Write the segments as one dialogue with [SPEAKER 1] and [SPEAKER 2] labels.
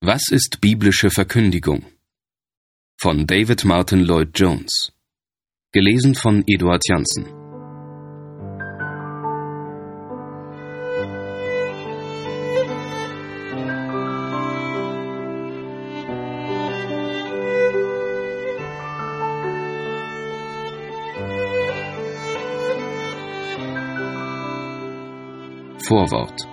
[SPEAKER 1] Was ist biblische Verkündigung? Von David Martyn Lloyd-Jones. Gelesen von Eduard Janssen. Vorwort.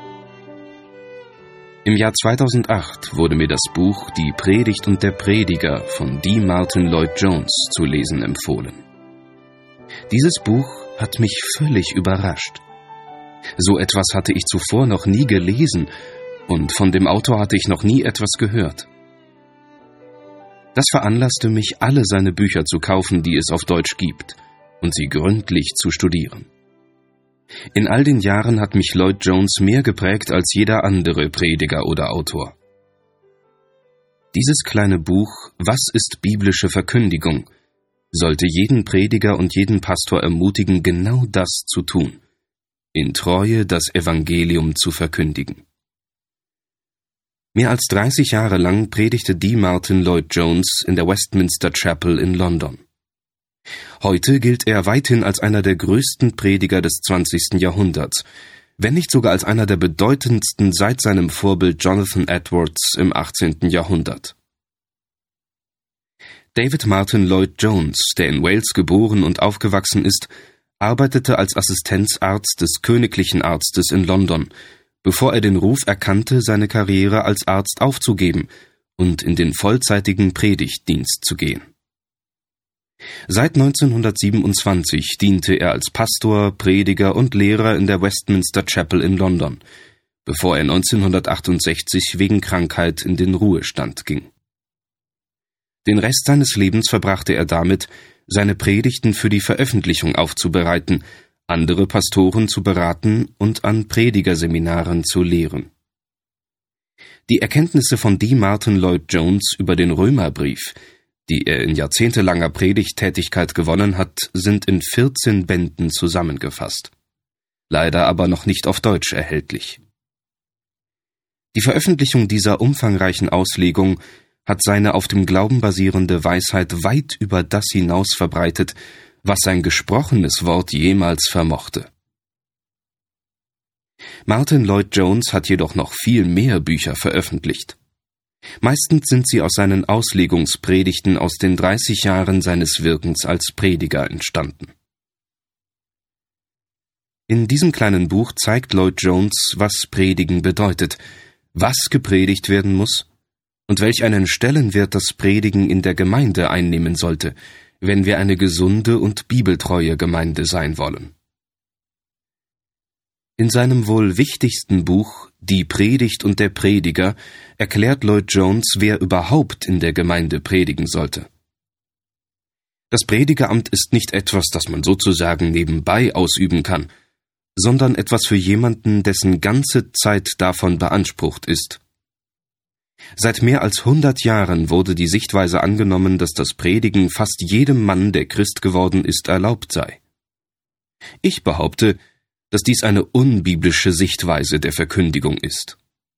[SPEAKER 1] Im Jahr 2008 wurde mir das Buch Die Predigt und der Prediger von D. Martyn Lloyd-Jones zu lesen empfohlen. Dieses Buch hat mich völlig überrascht. So etwas hatte ich zuvor noch nie gelesen und von dem Autor hatte ich noch nie etwas gehört. Das veranlasste mich, alle seine Bücher zu kaufen, die es auf Deutsch gibt, und sie gründlich zu studieren. In all den Jahren hat mich Lloyd-Jones mehr geprägt als jeder andere Prediger oder Autor. Dieses kleine Buch »Was ist biblische Verkündigung« sollte jeden Prediger und jeden Pastor ermutigen, genau das zu tun, in Treue das Evangelium zu verkündigen. Mehr als 30 Jahre lang predigte D. Martyn Lloyd-Jones in der Westminster Chapel in London. Heute gilt er weithin als einer der größten Prediger des 20. Jahrhunderts, wenn nicht sogar als einer der bedeutendsten seit seinem Vorbild Jonathan Edwards im 18. Jahrhundert. David Martyn Lloyd-Jones, der in Wales geboren und aufgewachsen ist, arbeitete als Assistenzarzt des Königlichen Arztes in London, bevor er den Ruf erkannte, seine Karriere als Arzt aufzugeben und in den vollzeitigen Predigtdienst zu gehen. Seit 1927 diente er als Pastor, Prediger und Lehrer in der Westminster Chapel in London, bevor er 1968 wegen Krankheit in den Ruhestand ging. Den Rest seines Lebens verbrachte er damit, seine Predigten für die Veröffentlichung aufzubereiten, andere Pastoren zu beraten und an Predigerseminaren zu lehren. Die Erkenntnisse von D. Martyn Lloyd-Jones über den Römerbrief, die er in jahrzehntelanger Predigttätigkeit gewonnen hat, sind in 14 Bänden zusammengefasst. Leider aber noch nicht auf Deutsch erhältlich. Die Veröffentlichung dieser umfangreichen Auslegung hat seine auf dem Glauben basierende Weisheit weit über das hinaus verbreitet, was sein gesprochenes Wort jemals vermochte. Martyn Lloyd-Jones hat jedoch noch viel mehr Bücher veröffentlicht. Meistens sind sie aus seinen Auslegungspredigten aus den 30 Jahren seines Wirkens als Prediger entstanden. In diesem kleinen Buch zeigt Lloyd-Jones, was Predigen bedeutet, was gepredigt werden muss und welch einen Stellenwert das Predigen in der Gemeinde einnehmen sollte, wenn wir eine gesunde und bibeltreue Gemeinde sein wollen. In seinem wohl wichtigsten Buch Die Predigt und der Prediger erklärt Lloyd-Jones, wer überhaupt in der Gemeinde predigen sollte. Das Predigeramt ist nicht etwas, das man sozusagen nebenbei ausüben kann, sondern etwas für jemanden, dessen ganze Zeit davon beansprucht ist. Seit mehr als 100 Jahren wurde die Sichtweise angenommen, dass das Predigen fast jedem Mann, der Christ geworden ist, erlaubt sei. Ich behaupte, dass dies eine unbiblische Sichtweise der Verkündigung ist.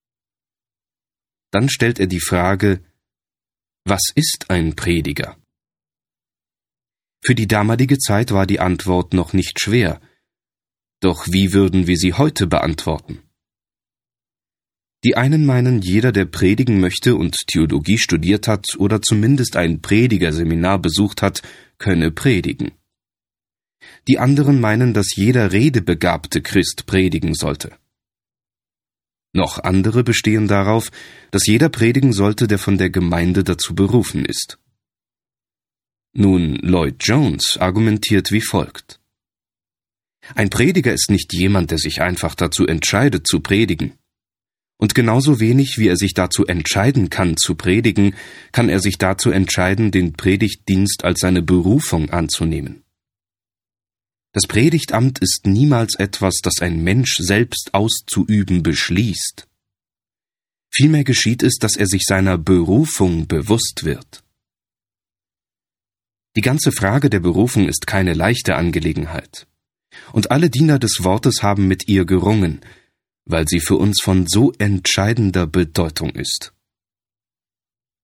[SPEAKER 1] Dann stellt er die Frage, was ist ein Prediger? Für die damalige Zeit war die Antwort noch nicht schwer, doch wie würden wir sie heute beantworten? Die einen meinen, jeder, der predigen möchte und Theologie studiert hat oder zumindest ein Predigerseminar besucht hat, könne predigen. Die anderen meinen, dass jeder redebegabte Christ predigen sollte. Noch andere bestehen darauf, dass jeder predigen sollte, der von der Gemeinde dazu berufen ist. Nun, Lloyd-Jones argumentiert wie folgt. Ein Prediger ist nicht jemand, der sich einfach dazu entscheidet, zu predigen. Und genauso wenig, wie er sich dazu entscheiden kann, zu predigen, kann er sich dazu entscheiden, den Predigtdienst als seine Berufung anzunehmen. Das Predigtamt ist niemals etwas, das ein Mensch selbst auszuüben beschließt. Vielmehr geschieht es, dass er sich seiner Berufung bewusst wird. Die ganze Frage der Berufung ist keine leichte Angelegenheit. Und alle Diener des Wortes haben mit ihr gerungen, weil sie für uns von so entscheidender Bedeutung ist.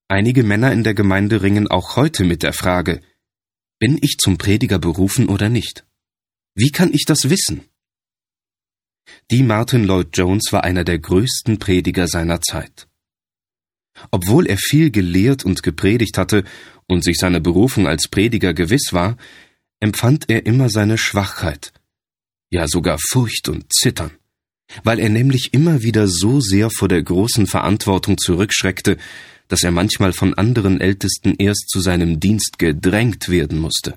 [SPEAKER 1] Einige Männer in der Gemeinde ringen auch heute mit der Frage: Bin ich zum Prediger berufen oder nicht? Wie kann ich das wissen? D. Martyn Lloyd-Jones war einer der größten Prediger seiner Zeit. Obwohl er viel gelehrt und gepredigt hatte und sich seiner Berufung als Prediger gewiss war, empfand er immer seine Schwachheit, ja sogar Furcht und Zittern, weil er nämlich immer wieder so sehr vor der großen Verantwortung zurückschreckte, dass er manchmal von anderen Ältesten erst zu seinem Dienst gedrängt werden musste.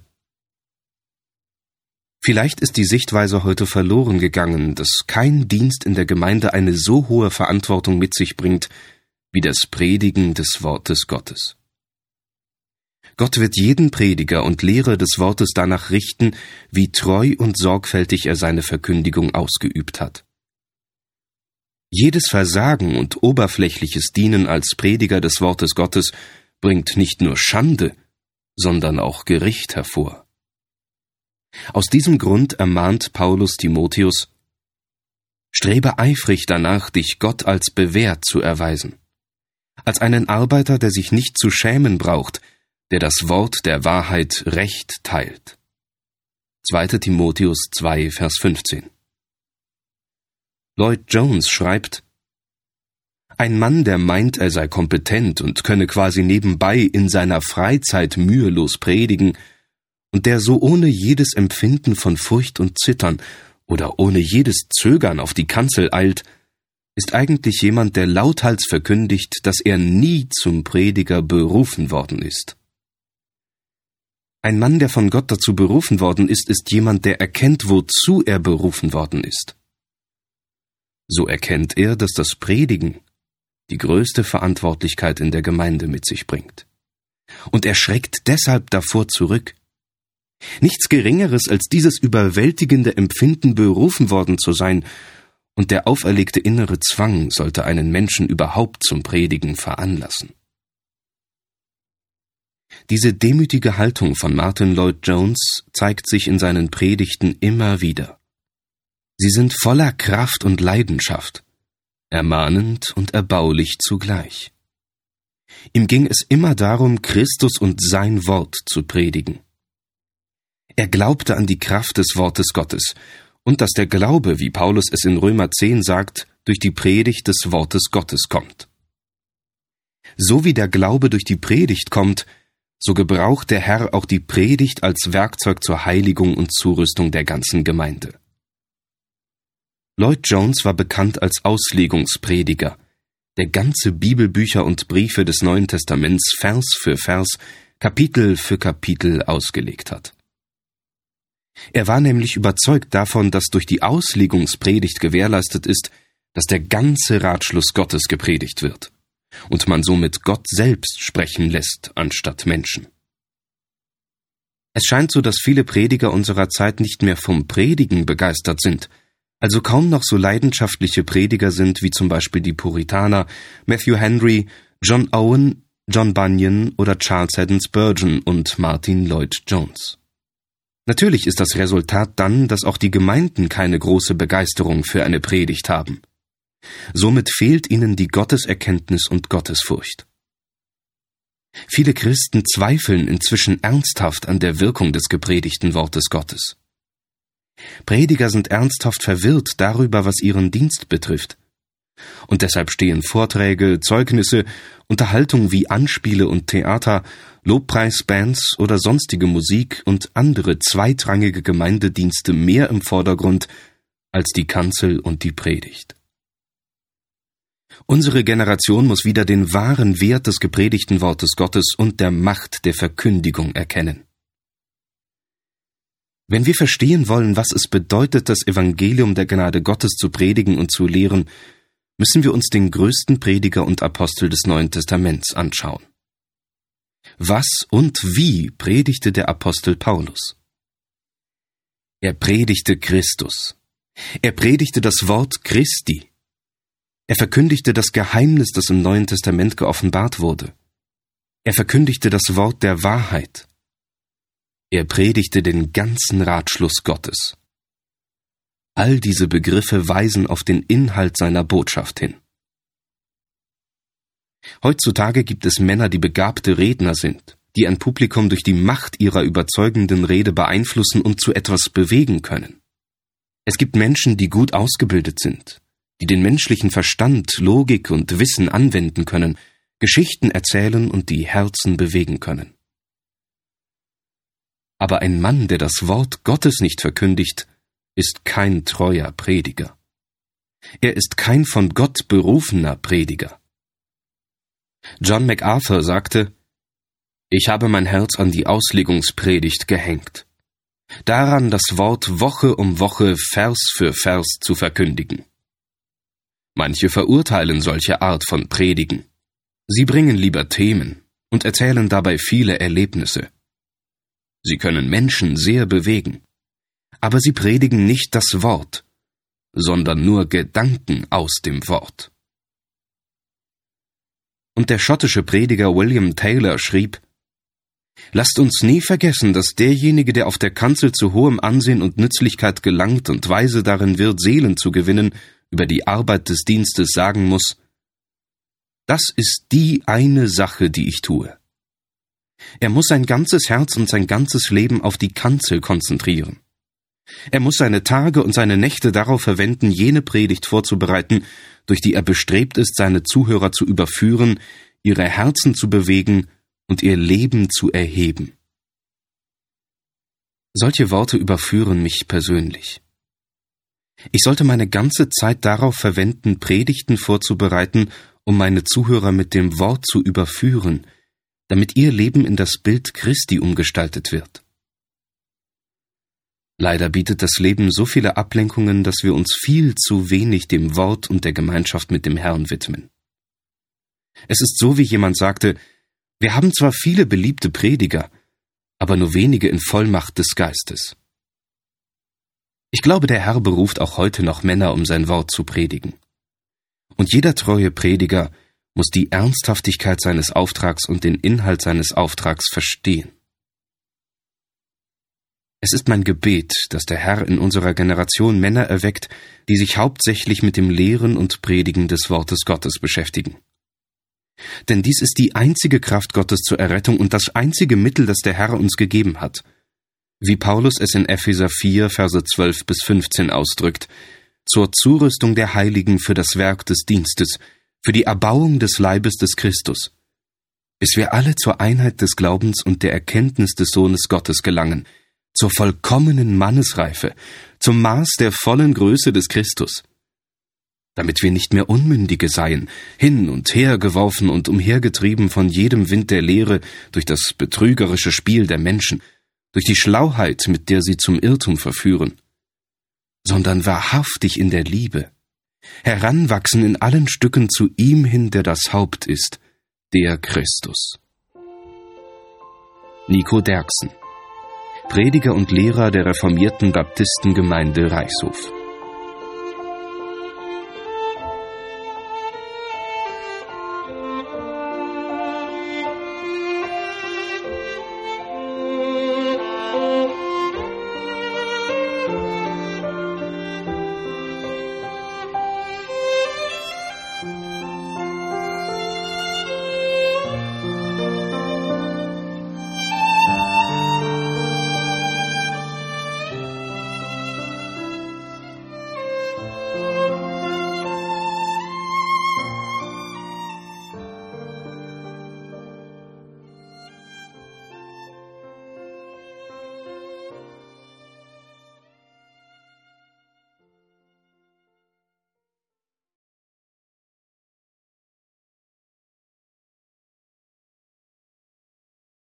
[SPEAKER 1] Vielleicht ist die Sichtweise heute verloren gegangen, dass kein Dienst in der Gemeinde eine so hohe Verantwortung mit sich bringt, wie das Predigen des Wortes Gottes. Gott wird jeden Prediger und Lehrer des Wortes danach richten, wie treu und sorgfältig er seine Verkündigung ausgeübt hat. Jedes Versagen und oberflächliches Dienen als Prediger des Wortes Gottes bringt nicht nur Schande, sondern auch Gericht hervor. Aus diesem Grund ermahnt Paulus Timotheus: Strebe eifrig danach, dich Gott als bewährt zu erweisen, als einen Arbeiter, der sich nicht zu schämen braucht, der das Wort der Wahrheit recht teilt. 2. Timotheus 2, Vers 15. Lloyd-Jones schreibt: Ein Mann, der meint, er sei kompetent und könne quasi nebenbei in seiner Freizeit mühelos predigen, und der so ohne jedes Empfinden von Furcht und Zittern oder ohne jedes Zögern auf die Kanzel eilt, ist eigentlich jemand, der lauthals verkündigt, dass er nie zum Prediger berufen worden ist. Ein Mann, der von Gott dazu berufen worden ist, ist jemand, der erkennt, wozu er berufen worden ist. So erkennt er, dass das Predigen die größte Verantwortlichkeit in der Gemeinde mit sich bringt. Und er schreckt deshalb davor zurück. Nichts Geringeres als dieses überwältigende Empfinden, berufen worden zu sein, und der auferlegte innere Zwang sollte einen Menschen überhaupt zum Predigen veranlassen. Diese demütige Haltung von Martyn Lloyd-Jones zeigt sich in seinen Predigten immer wieder. Sie sind voller Kraft und Leidenschaft, ermahnend und erbaulich zugleich. Ihm ging es immer darum, Christus und sein Wort zu predigen. Er glaubte an die Kraft des Wortes Gottes und dass der Glaube, wie Paulus es in Römer 10 sagt, durch die Predigt des Wortes Gottes kommt. So wie der Glaube durch die Predigt kommt, so gebraucht der Herr auch die Predigt als Werkzeug zur Heiligung und Zurüstung der ganzen Gemeinde. Lloyd-Jones war bekannt als Auslegungsprediger, der ganze Bibelbücher und Briefe des Neuen Testaments Vers für Vers, Kapitel für Kapitel ausgelegt hat. Er war nämlich überzeugt davon, dass durch die Auslegungspredigt gewährleistet ist, dass der ganze Ratschluss Gottes gepredigt wird und man somit Gott selbst sprechen lässt, anstatt Menschen. Es scheint so, dass viele Prediger unserer Zeit nicht mehr vom Predigen begeistert sind, also kaum noch so leidenschaftliche Prediger sind wie zum Beispiel die Puritaner, Matthew Henry, John Owen, John Bunyan oder Charles Haddon Spurgeon und Martyn Lloyd-Jones. Natürlich ist das Resultat dann, dass auch die Gemeinden keine große Begeisterung für eine Predigt haben. Somit fehlt ihnen die Gotteserkenntnis und Gottesfurcht. Viele Christen zweifeln inzwischen ernsthaft an der Wirkung des gepredigten Wortes Gottes. Prediger sind ernsthaft verwirrt darüber, was ihren Dienst betrifft. Und deshalb stehen Vorträge, Zeugnisse, Unterhaltung wie Anspiele und Theater, Lobpreisbands oder sonstige Musik und andere zweitrangige Gemeindedienste mehr im Vordergrund als die Kanzel und die Predigt. Unsere Generation muss wieder den wahren Wert des gepredigten Wortes Gottes und der Macht der Verkündigung erkennen. Wenn wir verstehen wollen, was es bedeutet, das Evangelium der Gnade Gottes zu predigen und zu lehren, müssen wir uns den größten Prediger und Apostel des Neuen Testaments anschauen. Was und wie predigte der Apostel Paulus? Er predigte Christus. Er predigte das Wort Christi. Er verkündigte das Geheimnis, das im Neuen Testament geoffenbart wurde. Er verkündigte das Wort der Wahrheit. Er predigte den ganzen Ratschluss Gottes. All diese Begriffe weisen auf den Inhalt seiner Botschaft hin. Heutzutage gibt es Männer, die begabte Redner sind, die ein Publikum durch die Macht ihrer überzeugenden Rede beeinflussen und zu etwas bewegen können. Es gibt Menschen, die gut ausgebildet sind, die den menschlichen Verstand, Logik und Wissen anwenden können, Geschichten erzählen und die Herzen bewegen können. Aber ein Mann, der das Wort Gottes nicht verkündigt, ist kein treuer Prediger. Er ist kein von Gott berufener Prediger. John MacArthur sagte: Ich habe mein Herz an die Auslegungspredigt gehängt, daran das Wort Woche um Woche, Vers für Vers zu verkündigen. Manche verurteilen solche Art von Predigen. Sie bringen lieber Themen und erzählen dabei viele Erlebnisse. Sie können Menschen sehr bewegen, aber sie predigen nicht das Wort, sondern nur Gedanken aus dem Wort. Und der schottische Prediger William Taylor schrieb: Lasst uns nie vergessen, dass derjenige, der auf der Kanzel zu hohem Ansehen und Nützlichkeit gelangt und weise darin wird, Seelen zu gewinnen, über die Arbeit des Dienstes sagen muss: Das ist die eine Sache, die ich tue. Er muss sein ganzes Herz und sein ganzes Leben auf die Kanzel konzentrieren. Er muss seine Tage und seine Nächte darauf verwenden, jene Predigt vorzubereiten, durch die er bestrebt ist, seine Zuhörer zu überführen, ihre Herzen zu bewegen und ihr Leben zu erheben. Solche Worte überführen mich persönlich. Ich sollte meine ganze Zeit darauf verwenden, Predigten vorzubereiten, um meine Zuhörer mit dem Wort zu überführen, damit ihr Leben in das Bild Christi umgestaltet wird. Leider bietet das Leben so viele Ablenkungen, dass wir uns viel zu wenig dem Wort und der Gemeinschaft mit dem Herrn widmen. Es ist so, wie jemand sagte: Wir haben zwar viele beliebte Prediger, aber nur wenige in Vollmacht des Geistes. Ich glaube, der Herr beruft auch heute noch Männer, um sein Wort zu predigen. Und jeder treue Prediger muss die Ernsthaftigkeit seines Auftrags und den Inhalt seines Auftrags verstehen. Es ist mein Gebet, dass der Herr in unserer Generation Männer erweckt, die sich hauptsächlich mit dem Lehren und Predigen des Wortes Gottes beschäftigen. Denn dies ist die einzige Kraft Gottes zur Errettung und das einzige Mittel, das der Herr uns gegeben hat. Wie Paulus es in Epheser 4, Verse 12-15 ausdrückt: Zur Zurüstung der Heiligen für das Werk des Dienstes, für die Erbauung des Leibes des Christus, bis wir alle zur Einheit des Glaubens und der Erkenntnis des Sohnes Gottes gelangen, zur vollkommenen Mannesreife, zum Maß der vollen Größe des Christus, damit wir nicht mehr Unmündige seien, hin und her geworfen und umhergetrieben von jedem Wind der Lehre durch das betrügerische Spiel der Menschen, durch die Schlauheit, mit der sie zum Irrtum verführen, sondern wahrhaftig in der Liebe, heranwachsen in allen Stücken zu ihm hin, der das Haupt ist, der Christus. Nico Derksen, Prediger und Lehrer der reformierten Baptistengemeinde Reichshof.